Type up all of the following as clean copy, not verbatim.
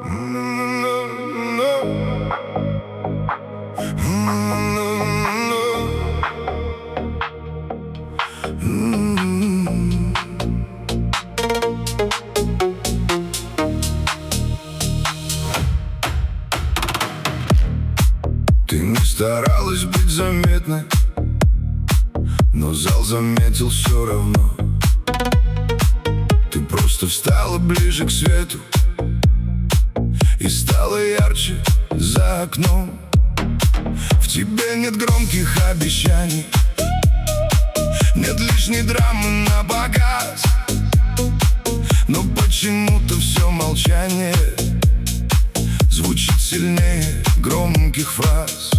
Ты не старалась быть заметной, но зал заметил все равно. Ты просто встала ближе к свету и стала ярче за окном. В тебе нет громких обещаний, нет лишней драмы на показ, но почему-то все молчание звучит сильнее громких фраз.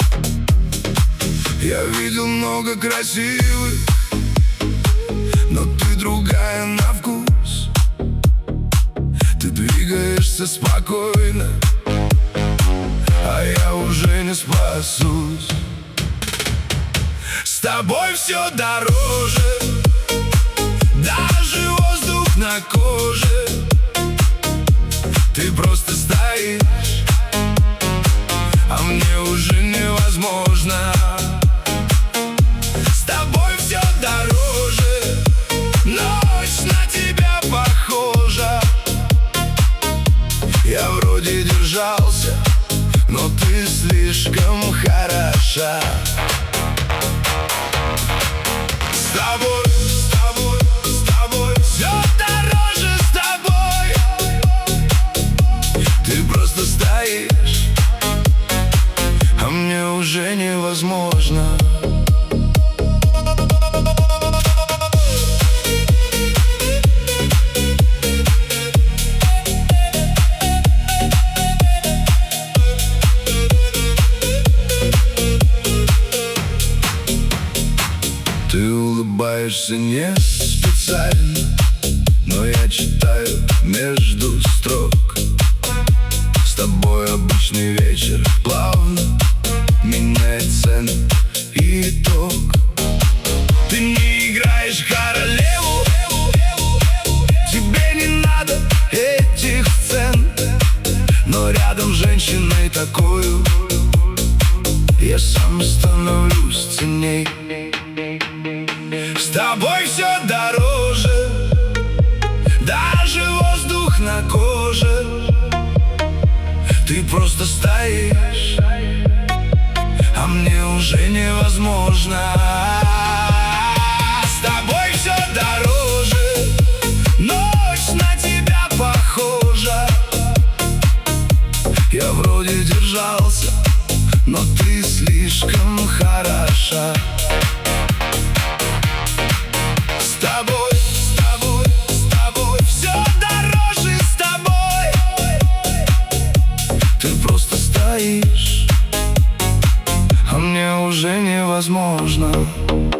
Я видел много красивых, но ты другая на вкус. Ты двигаешься спокойно, а я уже не спасусь. С тобой все дороже, даже воздух на коже. Ты просто стоишь, а мне уже невозможно. С тобой все дороже, ночь на тебя похожа. Я вроде держался, но ты слишком хороша. С тобой все дороже, с тобой. Ты просто стоишь, а мне уже невозможно. Ты улыбаешься не специально, но я читаю между строк. С тобой обычный вечер плавно меняет цену и итог. Ты не играешь королеву, тебе не надо этих сцен, но рядом с женщиной такую я сам становлюсь ценней. С тобой все дороже, даже воздух на коже. Ты просто стоишь, а мне уже невозможно. С тобой все дороже, ночь на тебя похожа. Я вроде держался, но ты слишком хороша. С тобой все дороже, с тобой. Ты просто стоишь, а мне уже невозможно.